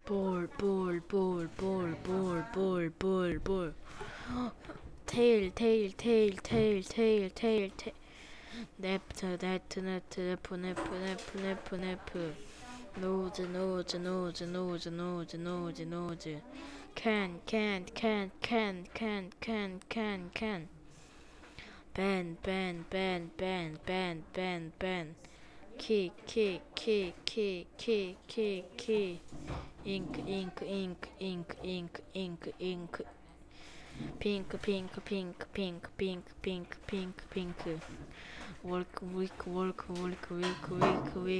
ball. Tail. Nap. Nose. Can. Ban. Key. Ink. Pink. Walk.